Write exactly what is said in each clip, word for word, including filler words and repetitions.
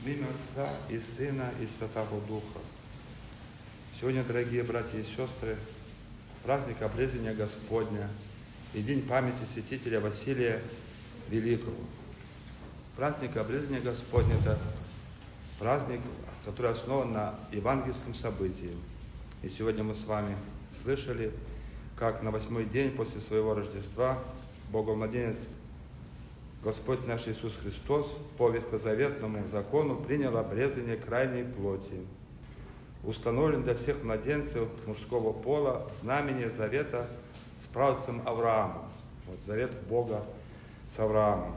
В имя Отца и Сына и Святого Духа. Сегодня, дорогие братья и сестры, праздник Обрезания Господня и день памяти святителя Василия Великого. Праздник Обрезания Господня – это праздник, который основан на евангельском событии. И сегодня мы с вами слышали, как на восьмой день после своего Рождества Боговладенец Господь наш Иисус Христос по ветхозаветному закону принял обрезание крайней плоти. Установлен для всех младенцев мужского пола знамение завета с праотцем Авраамом. Вот завет Бога с Авраамом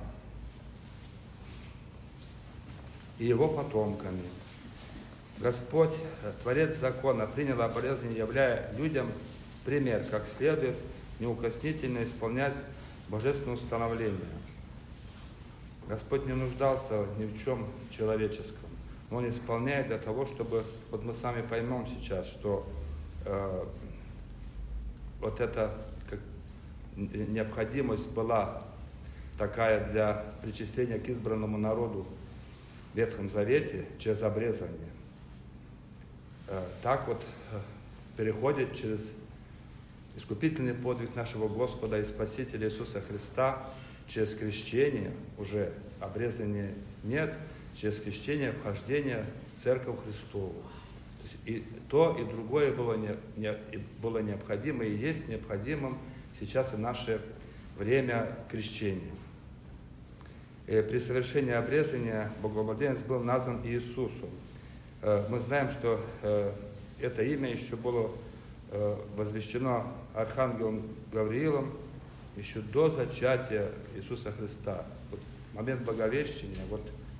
и его потомками. Господь, Творец закона, принял обрезание, являя людям пример, как следует неукоснительно исполнять божественное установление. Господь не нуждался ни в чем человеческом, но Он исполняет для того, чтобы, вот мы сами поймем сейчас, что э, вот эта как, необходимость была такая для причисления к избранному народу в Ветхом Завете через обрезание. Э, так вот э, переходит через искупительный подвиг нашего Господа и Спасителя Иисуса Христа. Через крещение уже обрезания нет, через крещение вхождение в Церковь Христову. То есть и то, и другое было, не, не, было необходимо и есть необходимым сейчас и наше время крещения. И при совершении обрезания Боговладенец был назван Иисусом. Мы знаем, что это имя еще было возвещено архангелом Гавриилом еще до зачатия Иисуса Христа. Вот момент Благовещения, вот,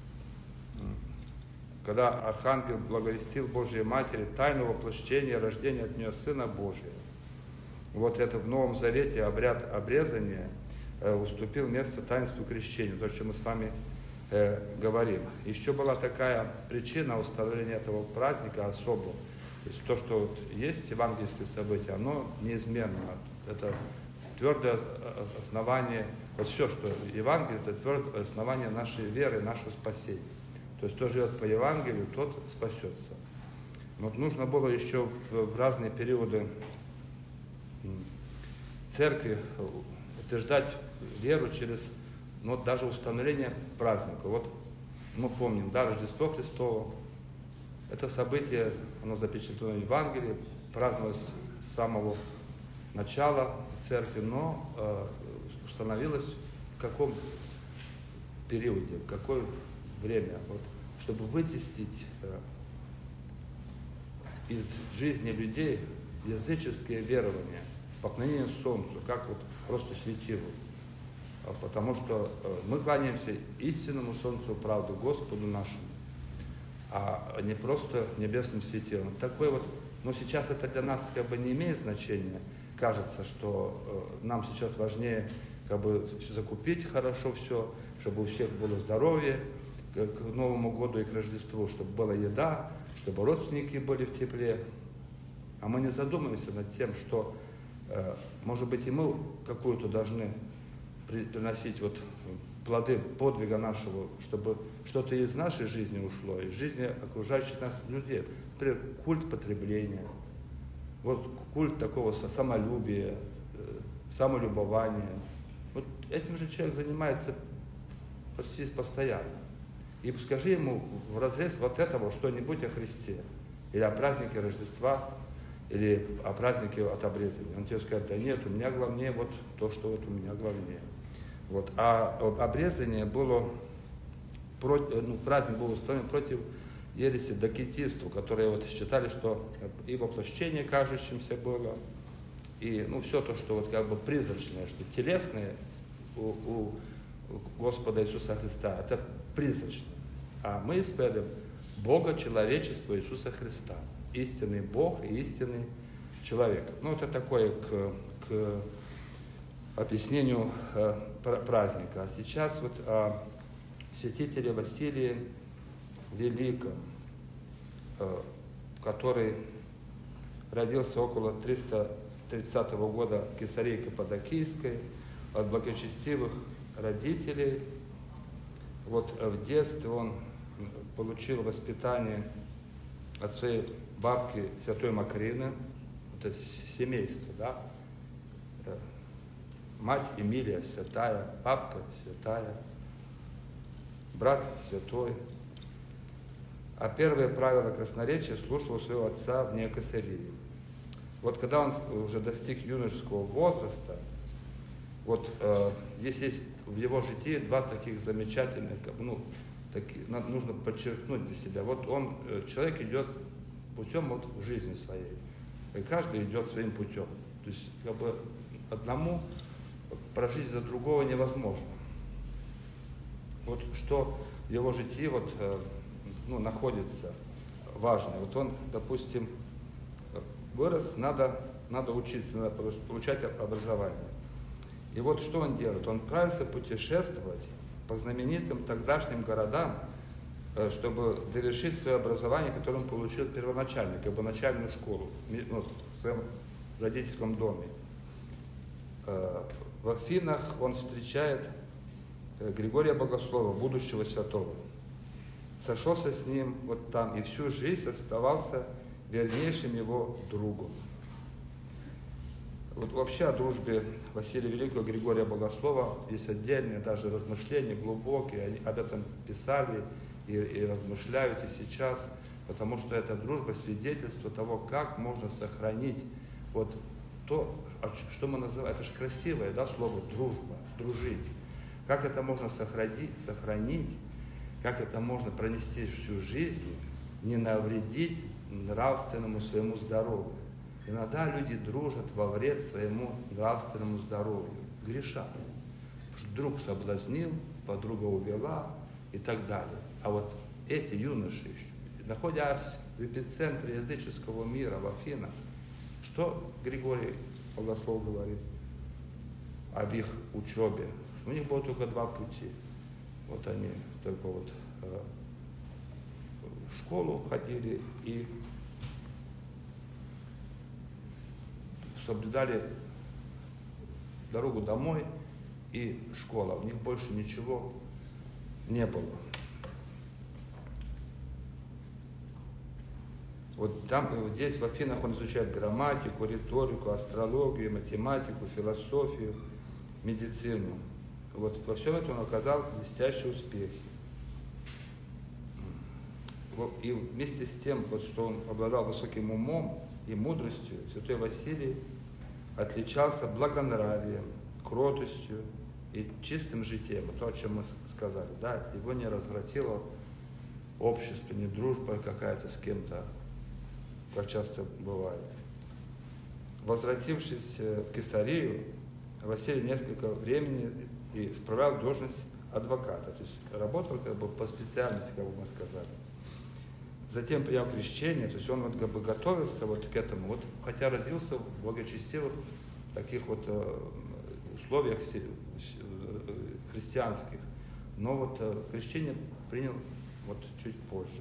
когда архангел благовестил Божией Матери тайну воплощения, рождения от нее Сына Божия. Вот это в Новом Завете обряд обрезания э, уступил место таинству крещения, то, что мы с вами э, говорим. Еще была такая причина установления этого праздника особого. То есть то, что вот есть евангельское событие, оно неизменно. Это твердое основание, вот все, что Евангелие, это твердое основание нашей веры, нашего спасения. То есть кто живет по Евангелию, тот спасется. Но вот нужно было еще в, в разные периоды церкви утверждать веру через, ну, даже установление праздника. Вот мы помним, да, Рождество Христово, это событие, оно запечатлено в Евангелии, праздновалось с самого начала в церкви, но э, установилось в каком периоде, в какое время, вот, чтобы вытеснить э, из жизни людей языческие верования, поклонение солнцу, как вот просто светилу. А потому что э, мы кланяемся истинному солнцу правды, Господу нашему, а не просто небесным светилом. Такой вот, но сейчас это для нас как бы не имеет значения. Кажется, что э, нам сейчас важнее как бы закупить хорошо все, чтобы у всех было здоровье к, к Новому году и к Рождеству, чтобы была еда, чтобы родственники были в тепле. А мы не задумываемся над тем, что, э, может быть, и мы какую-то должны при, приносить вот плоды подвига нашего, чтобы что-то из нашей жизни ушло, из жизни окружающих нас людей. Например, культ потребления. Вот культ такого самолюбия, самолюбования. Вот этим же человек занимается почти постоянно. И скажи ему в разрез вот этого что-нибудь о Христе, или о празднике Рождества, или о празднике от обрезания. Он тебе скажет: да нет, у меня главнее вот то, что вот у меня главнее. Вот. А обрезание было, ну, праздник был устроен против ереси докетистов, которые вот считали, что и воплощение кажущимся было, и ну, все то, что вот как бы призрачное, что телесное у, у Господа Иисуса Христа, это призрачное. А мы исповедуем Бога, человечество Иисуса Христа. Истинный Бог и истинный человек. Ну, это такое к, к объяснению э, праздника. А сейчас вот о святителе Василии Великом, который родился около триста тридцатого года в Кесарии Каппадокийской от благочестивых родителей. Вот в детстве он получил воспитание от своей бабки Святой Макрины, это семейство, да, это мать Эмилия святая, бабка святая, брат святой. А первое правило красноречия слушал своего отца вне косарии. Вот когда он уже достиг юношеского возраста, вот э, здесь есть в его житии два таких замечательных, ну, таки, нужно подчеркнуть для себя. Вот он, человек идет путем вот в жизни своей, и каждый идет своим путем. То есть как бы одному прожить за другого невозможно. Вот что в его житии вот, э, ну, находится важное. Вот он, допустим, вырос, надо, надо учиться, надо получать образование. И вот что он делает? Он отправился путешествовать по знаменитым тогдашним городам, чтобы довершить свое образование, которое он получил первоначально, как бы начальную школу, ну, в своем родительском доме. В Афинах он встречает Григория Богослова, будущего святого. Сошелся с ним вот там и всю жизнь оставался вернейшим его другом. Вот вообще о дружбе Василия Великого и Григория Богослова есть отдельные даже размышления, глубокие, они об этом писали и, и размышляют и сейчас, потому что эта дружба свидетельство того, как можно сохранить вот то, что мы называем, это же красивое, да, слово дружба, дружить. Как это можно сохранить, сохранить, как это можно пронести всю жизнь, не навредить нравственному своему здоровью. Иногда люди дружат во вред своему нравственному здоровью, грешат. Друг соблазнил, подруга увела и так далее. А вот эти юноши, находясь в эпицентре языческого мира, в Афинах, что Григорий Богослов говорит об их учебе? У них было только два пути. Вот они только вот э, в школу ходили и соблюдали дорогу домой и школа. У них больше ничего не было. Вот там, вот здесь в Афинах он изучает грамматику, риторику, астрологию, математику, философию, медицину. Вот во всем этом он оказал блестящие успехи. И вместе с тем, вот, что он обладал высоким умом и мудростью, святой Василий отличался благонравием, кротостью и чистым житием. То, о чем мы сказали, да, его не развратило общество, не дружба какая-то с кем-то, как часто бывает. Возвратившись в Кесарию, Василий несколько времени и справлял должность адвоката, то есть работал как бы по специальности, как бы мы сказали. Затем принял крещение, то есть он вот как бы готовился вот к этому, вот, хотя родился в благочестивых таких вот э, условиях христианских, но вот э, крещение принял вот чуть позже.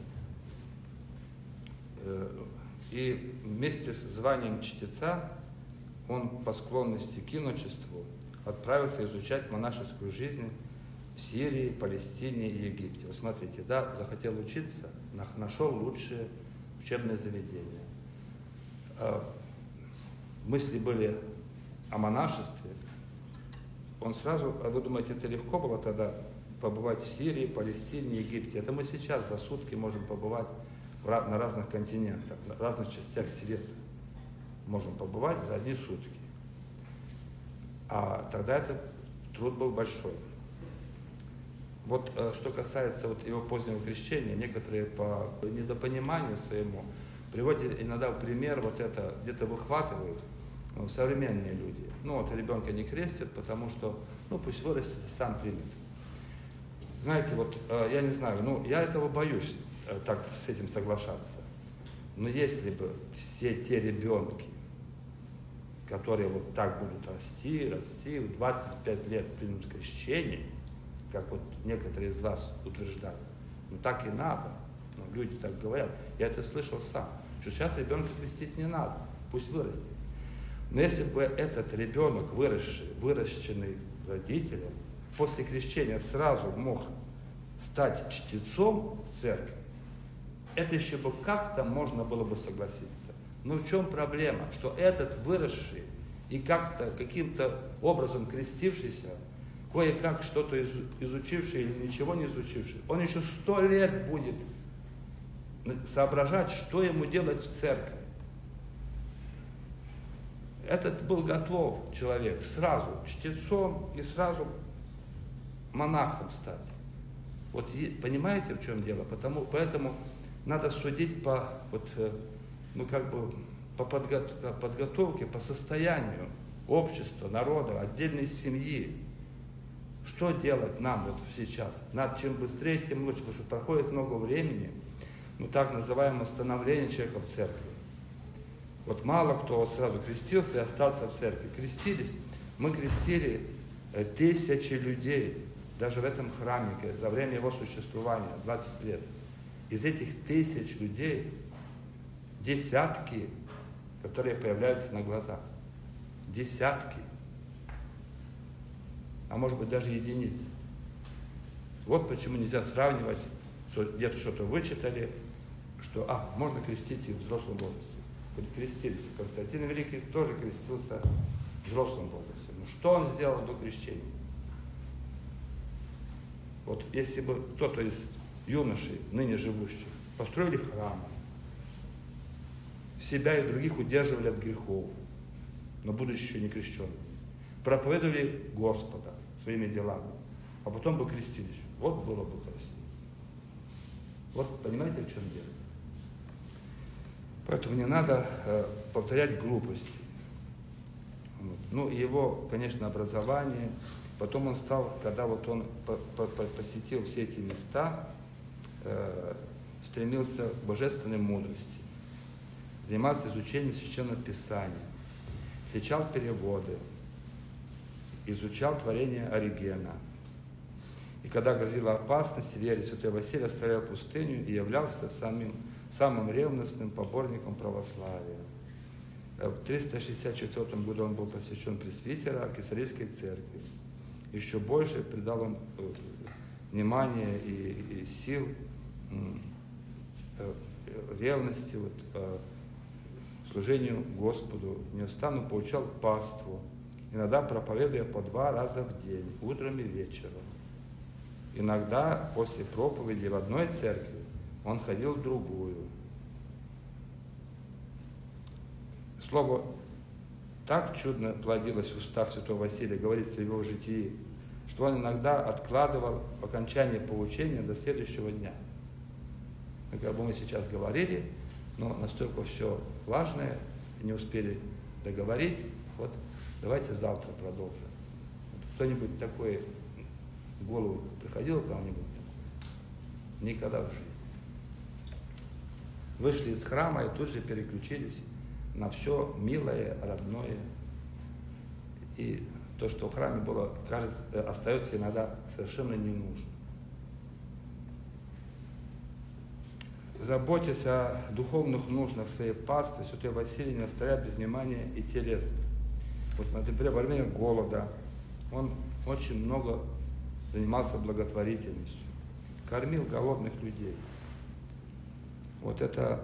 Э, и вместе с званием чтеца он по склонности к иночеству отправился изучать монашескую жизнь в Сирии, Палестине и Египте. Вот смотрите, да, захотел учиться, нашел лучшее учебное заведение. Мысли были о монашестве. Он сразу, а вы думаете, это легко было тогда побывать в Сирии, Палестине, Египте? Это мы сейчас за сутки можем побывать на разных континентах, на разных частях света. Можем побывать за одни сутки. А тогда это труд был большой. Вот что касается вот его позднего крещения, некоторые по недопониманию своему приводят иногда в пример, вот это где-то выхватывают ну, современные люди. Ну вот ребенка не крестят, потому что, ну пусть вырастет и сам примет. Знаете, вот я не знаю, ну я этого боюсь так с этим соглашаться. Но если бы все те ребенки, которые вот так будут расти, расти, в двадцать пять лет примут крещение, как вот некоторые из вас утверждают, ну так и надо, ну, люди так говорят, я это слышал сам, что сейчас ребенка крестить не надо, пусть вырастет. Но если бы этот ребенок, выросший, выращенный родителем, после крещения сразу мог стать чтецом в церкви, это еще бы как-то можно было бы согласиться. Но в чем проблема? Что этот выросший и как-то каким-то образом крестившийся, кое-как что-то изучивший или ничего не изучивший, он еще сто лет будет соображать, что ему делать в церкви. Этот был готов человек сразу чтецом и сразу монахом стать. Вот понимаете, в чем дело? Потому, поэтому надо судить по, вот, ну, как бы, по подготовке, подготовке, по состоянию общества, народа, отдельной семьи. Что делать нам вот сейчас? Надо чем быстрее, тем лучше, потому что проходит много времени, ну, так называемое становление человека в церкви. Вот мало кто вот сразу крестился и остался в церкви. Крестились, мы крестили тысячи людей, даже в этом храме, за время его существования, двадцать лет. Из этих тысяч людей десятки, которые появляются на глазах. Десятки. А может быть даже единицы. Вот почему нельзя сравнивать, что где-то что-то вычитали, что, а, можно крестить и в взрослом возрасте. Крестились. Константин Великий тоже крестился в взрослом возрасте. Но что он сделал до крещения? Вот если бы кто-то из юношей, ныне живущих, построили храмы, себя и других удерживали от грехов, но будучи еще не крещенными, проповедовали Господа своими делами, а потом бы крестились. Вот было бы красиво. Вот понимаете, в чем дело? Поэтому не надо э, повторять глупости. Вот. Ну, его, конечно, образование. Потом он стал, когда вот он по, по, посетил все эти места, э, стремился к божественной мудрости, занимался изучением Священного Писания, встречал переводы, изучал творение Оригена. И когда грозила опасность, вере, святой Василий оставлял пустыню и являлся самим, самым ревностным поборником православия. В триста шестьдесят четвёртом году он был посвящен пресвитера Кесарийской церкви. Еще больше придал он внимания и, и сил, ревности, вот, служению Господу. Неустанно поучал паству, иногда проповедуя по два раза в день, утром и вечером. Иногда после проповеди в одной церкви он ходил в другую. Слово так чудно плодилось в устах святого Василия, говорится в его житии, что он иногда откладывал окончание поучения до следующего дня. И как бы мы сейчас говорили, но настолько все важное, не успели договорить, вот давайте завтра продолжим. Кто-нибудь такой в голову приходило кому-нибудь такое? Никогда в жизни. Вышли из храма и тут же переключились на все милое, родное. И то, что в храме было, кажется, остается иногда совершенно не нужно. Заботясь о духовных нуждах своей паствы, святой Василий не оставляет без внимания и телесных. Вот, например, во время голода он очень много занимался благотворительностью, кормил голодных людей. Вот это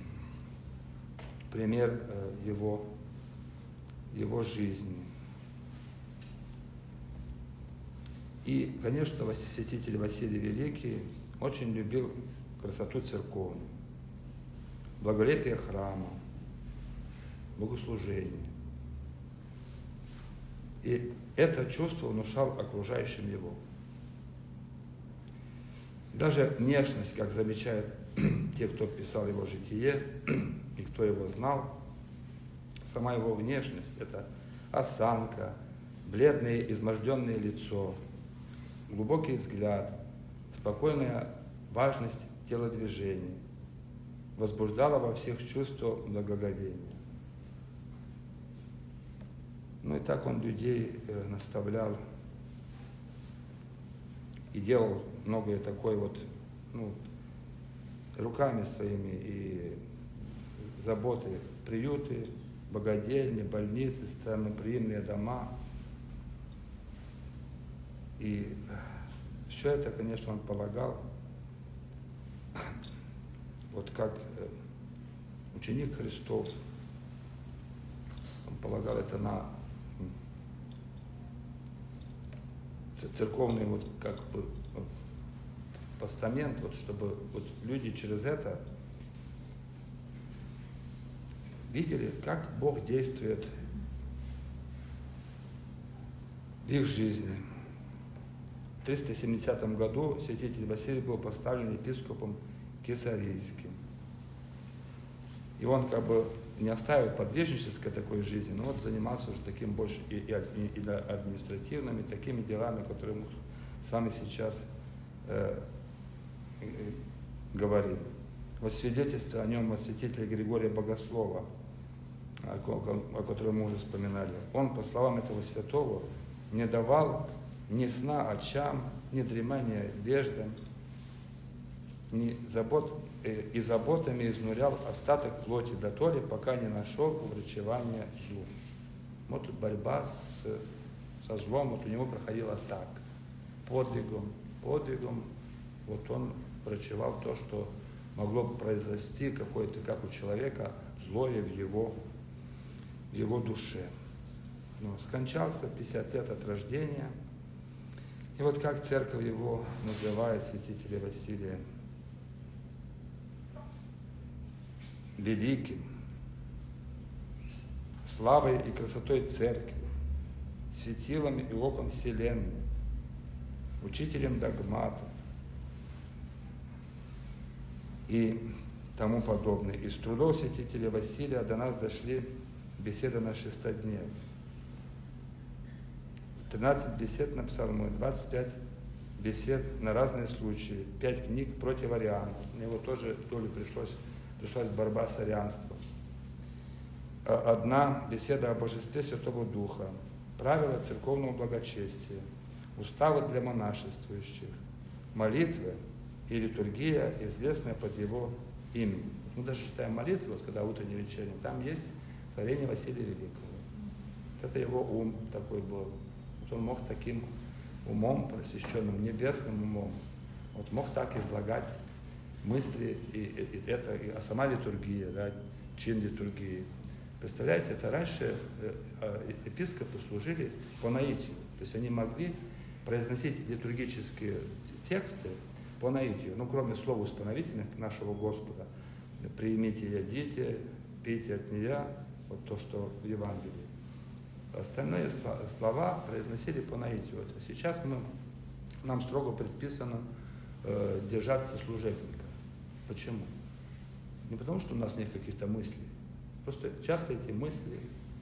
пример его, его жизни. И, конечно, святитель Василий Великий очень любил красоту церковную, благолепие храма, богослужение. И это чувство внушал окружающим его. Даже внешность, как замечают те, кто писал его житие и кто его знал, сама его внешность – это осанка, бледное изможденное лицо, глубокий взгляд, спокойная важность телодвижений, возбуждала во всех чувство благоговения. Ну и так он людей э, наставлял и делал многое такое вот, ну, руками своими, и заботы, приюты, богадельни, больницы, странноприимные дома. И все это, конечно, он полагал, вот как ученик Христов, он полагал это на церковный вот как бы постамент, вот чтобы вот люди через это видели, как Бог действует в их жизни. В триста семидесятом году святитель Василий был поставлен епископом Кесарийским. И он как бы не оставил подвижнической такой жизни, но вот занимался уже таким больше и, и, и административными, такими делами, которые мы с вами сейчас э, э, говорим. Вот свидетельство о нем от святителя Григория Богослова, о, о, о котором мы уже вспоминали. Он, по словам этого святого, не давал ни сна очам, ни дремания веждам, ни забот, э, и заботами изнурял остаток плоти до то ли, пока не нашел уврачевания злу. Вот борьба с, со злом вот у него проходила так. Подвигом, подвигом вот он врачевал то, что могло произрасти какое-то, как у человека, злое в его, в его душе. Но скончался пятьдесят лет от рождения. И вот как церковь его называет, святителя Василия, великим, славой и красотой церкви, светилом и оком вселенной, учителем догматов и тому подобное. Из трудов святителя Василия до нас дошли беседы на шестодневье. тринадцать бесед на псалмы, двадцать пять бесед на разные случаи, пять книг против ариан. Мне его тоже долю пришлось, пришлась борьба с арианством. Одна беседа о божестве Святого Духа, правила церковного благочестия, уставы для монашествующих, молитвы и литургия, известная под его именем. Мы даже читаем молитвы, вот когда утренний вечерний, там есть творение Василия Великого. Вот это его ум такой был. Вот он мог таким умом, просвещенным, небесным умом, вот мог так излагать мысли, и, и, и это, и, а сама литургия, да, чин литургии. Представляете, это раньше епископы служили по наитию, то есть они могли произносить литургические тексты по наитию, ну, кроме слов установительных нашего Господа, «Примите и едите, пейте от нея», вот то, что в Евангелии. Остальные слова произносили по наитию. Вот сейчас мы, нам строго предписано э, держаться служебника. Почему? Не потому, что у нас нет каких-то мыслей. Просто часто эти мысли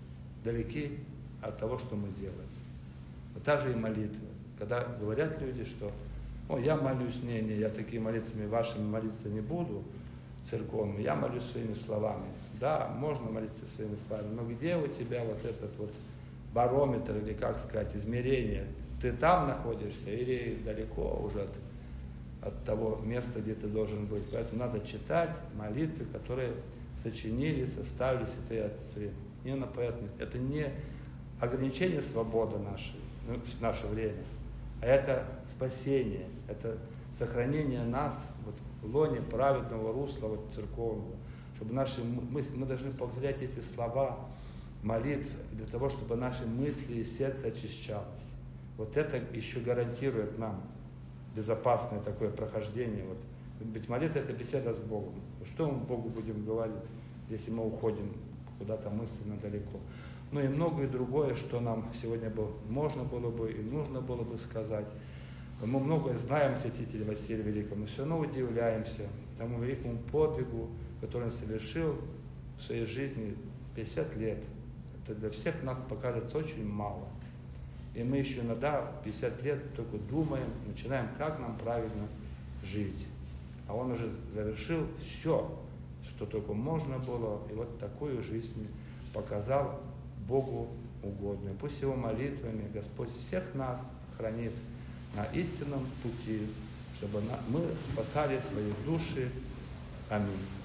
далеки от того, что мы делаем. Вот так же и молитвы. Когда говорят люди, что «О, я молюсь, не, не, я такими молитвами вашими молиться не буду, церковными, я молюсь своими словами». Да, можно молиться своими словами, но где у тебя вот этот вот барометр, или, как сказать, измерение? Ты там находишься или далеко уже от, от того места, где ты должен быть? Поэтому надо читать молитвы, которые сочинили, составили святые отцы. Именно поэтому это не ограничение свободы нашей, ну, в наше время, а это спасение, это сохранение нас вот, в лоне праведного русла вот, церковного, чтобы наши мысли, мы должны повторять эти слова молитв для того, чтобы наши мысли и сердце очищалось. Вот это еще гарантирует нам безопасное такое прохождение. Вот. Ведь молитва – это беседа с Богом. Что мы Богу будем говорить, если мы уходим куда-то мысленно далеко? Ну и многое другое, что нам сегодня бы можно было бы и нужно было бы сказать. Мы многое знаем святителя Василия Великого, мы все равно удивляемся тому великому подвигу, который он совершил в своей жизни пятьдесят лет. Это для всех нас покажется очень мало. И мы еще иногда пятьдесят лет только думаем, начинаем, как нам правильно жить. А он уже завершил все, что только можно было, и вот такую жизнь показал Богу угодную. Пусть его молитвами Господь всех нас хранит на истинном пути, чтобы мы спасали свои души. Аминь.